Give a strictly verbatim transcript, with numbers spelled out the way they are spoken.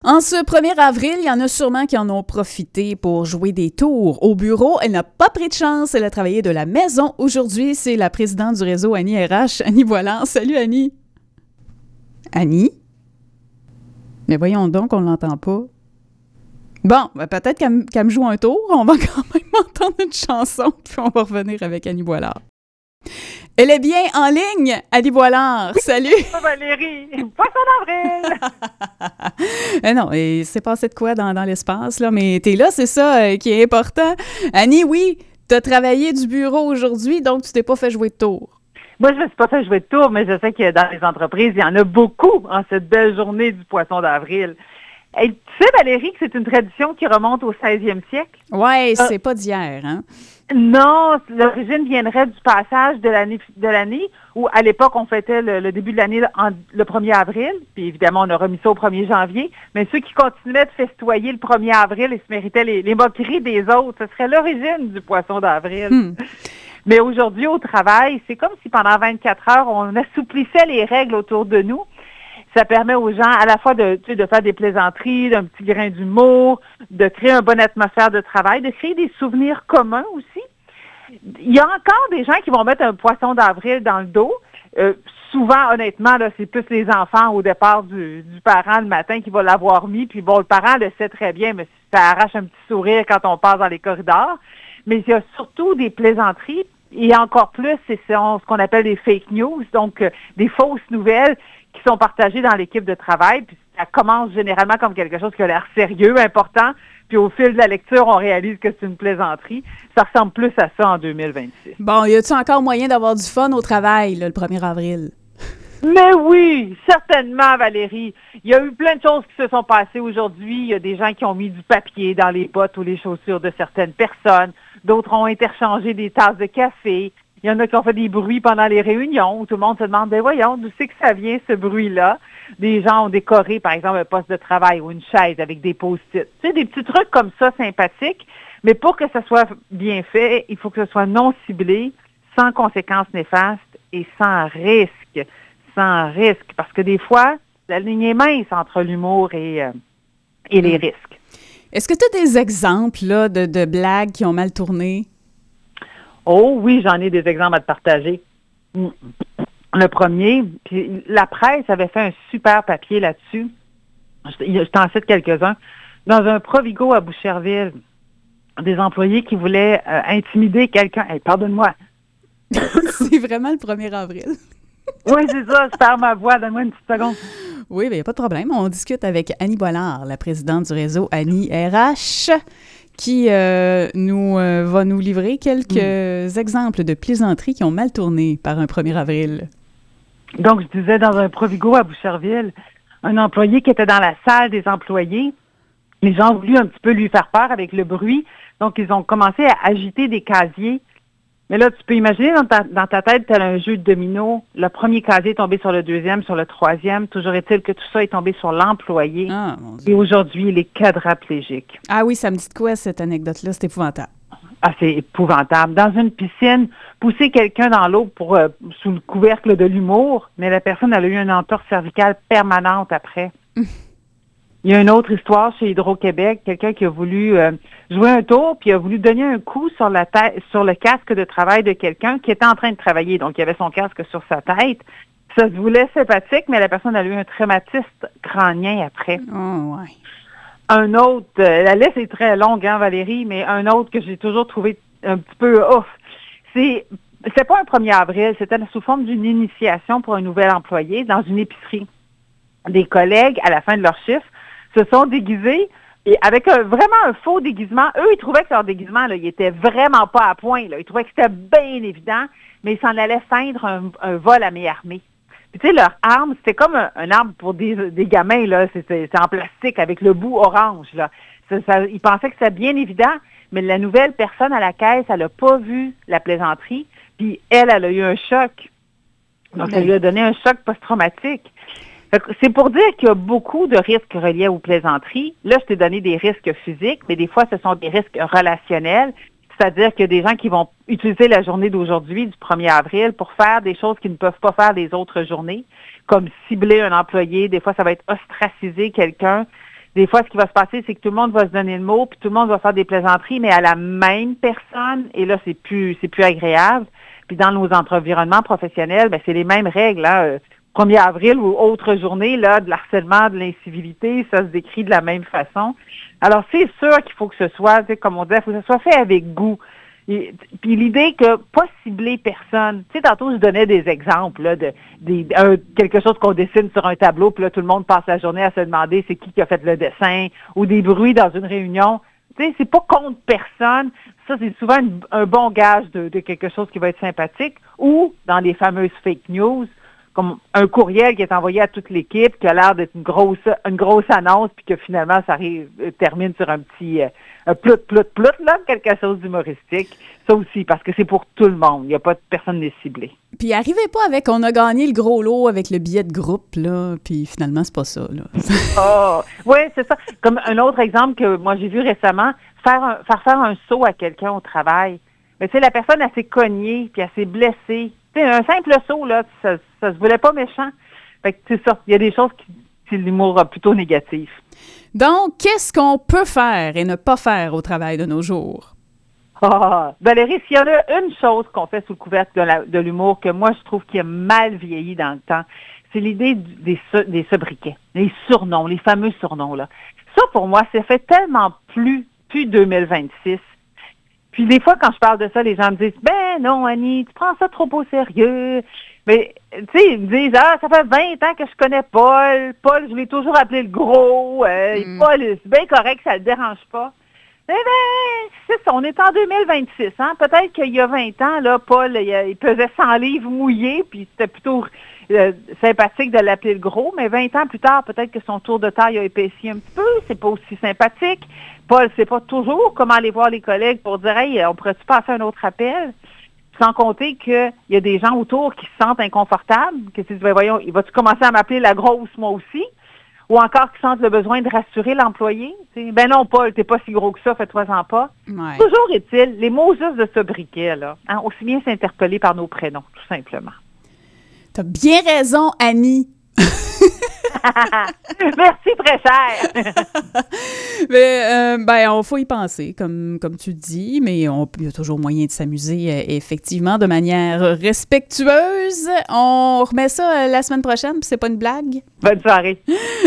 En ce premier avril, il y en a sûrement qui en ont profité pour jouer des tours. Au bureau, elle n'a pas pris de chance, elle a travaillé de la maison. Aujourd'hui, c'est la présidente du réseau Annie R H, Annie Boilard. Salut Annie! Annie? Mais voyons donc, on ne l'entend pas. Bon, ben peut-être qu'elle, qu'elle me joue un tour. On va quand même entendre une chanson, puis on va revenir avec Annie Boilard. Elle est bien en ligne, Annie Boilard. Salut! Valérie! Poisson d'avril! eh non, il s'est passé de quoi dans, dans l'espace, là, mais t'es là, c'est ça euh, qui est important. Annie, oui, t'as travaillé du bureau aujourd'hui, donc tu t'es pas fait jouer de tour. Moi, je ne me suis pas fait jouer de tour, mais je sais que dans les entreprises, il y en a beaucoup en cette belle journée du Poisson d'avril. Et tu sais, Valérie, que c'est une tradition qui remonte au seizième siècle? Ouais, c'est euh, pas d'hier, hein? Non, l'origine viendrait du passage de l'année de l'année où, à l'époque, on fêtait le, le début de l'année en, le premier avril, puis évidemment, on a remis ça au premier janvier, mais ceux qui continuaient de festoyer le premier avril, ils se méritaient les, les moqueries des autres. Ce serait l'origine du Poisson d'avril. Hmm. Mais aujourd'hui, au travail, c'est comme si pendant vingt-quatre heures, on assouplissait les règles autour de nous. Ça permet aux gens à la fois de, tu sais, de faire des plaisanteries, d'un petit grain d'humour, de créer une bonne atmosphère de travail, de créer des souvenirs communs aussi. Il y a encore des gens qui vont mettre un poisson d'avril dans le dos. Euh, souvent, honnêtement, là, c'est plus les enfants au départ du, du parent le matin qui va l'avoir mis. Puis bon, le parent le sait très bien, mais ça arrache un petit sourire quand on passe dans les corridors. Mais il y a surtout des plaisanteries. Et encore plus, c'est ce qu'on appelle des fake news, donc euh, des fausses nouvelles qui sont partagées dans l'équipe de travail. Puis ça commence généralement comme quelque chose qui a l'air sérieux, important. Puis au fil de la lecture, on réalise que c'est une plaisanterie. Ça ressemble plus à ça en deux mille vingt-six. Bon, y a-t-il encore moyen d'avoir du fun au travail, là, le premier avril? Mais oui, certainement, Valérie. Il y a eu plein de choses qui se sont passées aujourd'hui. Il y a des gens qui ont mis du papier dans les bottes ou les chaussures de certaines personnes. D'autres ont interchangé des tasses de café. Il y en a qui ont fait des bruits pendant les réunions où tout le monde se demande, ben voyons, d'où c'est que ça vient, ce bruit-là? Des gens ont décoré, par exemple, un poste de travail ou une chaise avec des post-it. Tu sais, des petits trucs comme ça, sympathiques. Mais pour que ça soit bien fait, il faut que ce soit non ciblé, sans conséquences néfastes et sans risque. Sans risque. Parce que des fois, la ligne est mince entre l'humour et, euh, et les risques. Est-ce que tu as des exemples là, de, de blagues qui ont mal tourné? Oh oui, j'en ai des exemples à te partager. Le premier, puis la presse avait fait un super papier là-dessus. Je, je t'en cite quelques-uns. Dans un Provigo à Boucherville, des employés qui voulaient euh, intimider quelqu'un. Hey, pardonne-moi. C'est vraiment le premier avril. Oui, c'est ça. Je perds ma voix. Donne-moi une petite seconde. Oui, bien, il n'y a pas de problème. On discute avec Annie Boilard, la présidente du réseau Annie R H, qui euh, nous euh, va nous livrer quelques mmh. exemples de plaisanteries qui ont mal tourné par un premier avril. Donc, je disais, dans un Provigo à Boucherville, un employé qui était dans la salle des employés, les gens ont voulu un petit peu lui faire peur avec le bruit, donc ils ont commencé à agiter des casiers. Mais là, tu peux imaginer dans ta, dans ta tête, tel un jeu de domino, le premier casier est tombé sur le deuxième, sur le troisième. Toujours est-il que tout ça est tombé sur l'employé. Ah, mon Dieu. Et aujourd'hui, il est quadraplégique. Ah oui, ça me dit de quoi, cette anecdote-là? C'est épouvantable. Ah, c'est épouvantable. Dans une piscine, pousser quelqu'un dans l'eau pour euh, sous le couvercle de l'humour, mais la personne elle a eu une entorse cervicale permanente après. Mmh. Il y a une autre histoire chez Hydro-Québec, quelqu'un qui a voulu euh, jouer un tour, puis a voulu donner un coup sur la tête, sur le casque de travail de quelqu'un qui était en train de travailler. Donc, il avait son casque sur sa tête. Ça se voulait sympathique, mais la personne a eu un traumatisme crânien après. Oh, ouais. Un autre, euh, la liste est très longue, hein, Valérie, mais un autre que j'ai toujours trouvé un petit peu ouf, c'est, c'est pas un premier avril, c'était sous forme d'une initiation pour un nouvel employé dans une épicerie. Des collègues, à la fin de leur chiffre, se sont déguisés et avec un, vraiment un faux déguisement. Eux, ils trouvaient que leur déguisement, là, il était vraiment pas à point. Là. Ils trouvaient que c'était bien évident, mais ils s'en allaient feindre un, un vol à main armée. Puis tu sais, leur arme, c'était comme un, un arme pour des, des gamins, là. C'était, c'était en plastique avec le bout orange, là. Ça, ça, ils pensaient que c'était bien évident, mais la nouvelle personne à la caisse, elle n'a pas vu la plaisanterie, puis elle, elle a eu un choc. Donc, oui. Ça lui a donné un choc post-traumatique. C'est pour dire qu'il y a beaucoup de risques reliés aux plaisanteries. Là, je t'ai donné des risques physiques, mais des fois, ce sont des risques relationnels. C'est-à-dire qu'il y a des gens qui vont utiliser la journée d'aujourd'hui, du premier avril, pour faire des choses qu'ils ne peuvent pas faire les autres journées, comme cibler un employé. Des fois, ça va être ostraciser quelqu'un. des fois, ce qui va se passer, c'est que tout le monde va se donner le mot, puis tout le monde va faire des plaisanteries, mais à la même personne, et là, c'est plus c'est plus agréable. Puis dans nos environnements professionnels, ben c'est les mêmes règles, hein. Euh, premier avril ou autre journée, là, de l'harcèlement, de l'incivilité, ça se décrit de la même façon. Alors, c'est sûr qu'il faut que ce soit, comme on disait, il faut que ce soit fait avec goût. Et, puis l'idée que pas cibler personne. Tu sais, tantôt, je donnais des exemples, là, de, des, un, quelque chose qu'on dessine sur un tableau, puis là, tout le monde passe la journée à se demander c'est qui qui a fait le dessin, ou des bruits dans une réunion. Tu sais, c'est pas contre personne. Ça, c'est souvent une, un bon gage de, de quelque chose qui va être sympathique. Ou, dans les fameuses fake news, comme un courriel qui est envoyé à toute l'équipe, qui a l'air d'être une grosse une grosse annonce, puis que finalement, ça arrive, termine sur un petit euh, un plout, plout, plout, là, quelque chose d'humoristique. Ça aussi, parce que c'est pour tout le monde. Il n'y a pas de personne n'est ciblée. Puis arrivez pas avec on a gagné le gros lot avec le billet de groupe, là, puis finalement, c'est pas ça, là. Oh, oui, c'est ça. Comme un autre exemple que moi j'ai vu récemment, faire un, faire faire un saut à quelqu'un au travail. Mais tu sais, la personne, elle s'est cognée, puis elle s'est blessée. Tu sais, un simple saut, là, ça, ça se voulait pas méchant. Fait que c'est ça. Il y a des choses qui, c'est l'humour plutôt négatif. Donc, qu'est-ce qu'on peut faire et ne pas faire au travail de nos jours? Ah, Valérie, s'il y en a une chose qu'on fait sous le couvercle de, la, de l'humour que moi, je trouve qui a mal vieilli dans le temps, c'est l'idée du, des, des sobriquets, les surnoms, les fameux surnoms, là. Ça, pour moi, ça fait tellement plus, plus deux mille vingt-six. Puis des fois, quand je parle de ça, les gens me disent « Ben non, Annie, tu prends ça trop au sérieux. » Mais, tu sais, ils me disent « Ah, ça fait vingt ans que je connais Paul. Paul, je l'ai toujours appelé le gros. Euh, mm. Paul, c'est bien correct, ça le dérange pas. » Eh bien, c'est ça, on est en deux mille vingt-six. Hein? Peut-être qu'il y a vingt ans, là, Paul, il, il pesait cent livres mouillés, puis c'était plutôt euh, sympathique de l'appeler le gros. Mais vingt ans plus tard, peut-être que son tour de taille a épaissi un petit peu. C'est pas aussi sympathique. Paul ne sait pas toujours comment aller voir les collègues pour dire « Hey, on pourrait-tu passer un autre appel? » Sans compter qu'il y a des gens autour qui se sentent inconfortables, qui se disent ben, « Voyons, va-tu commencer à m'appeler la grosse moi aussi? » Ou encore qui sentent le besoin de rassurer l'employé. T'sais. Ben non, Paul, t'es pas si gros que ça, fais-toi-en pas. Ouais. Toujours est-il, les mots juste de ce briquet, là, hein, aussi bien s'interpeller par nos prénoms, tout simplement. T'as bien raison, Annie. Merci, très cher. mais euh, ben, on faut y penser, comme, comme tu dis, mais on, il y a toujours moyen de s'amuser, euh, effectivement, de manière respectueuse. On remet ça euh, la semaine prochaine, puis c'est pas une blague. Bonne soirée.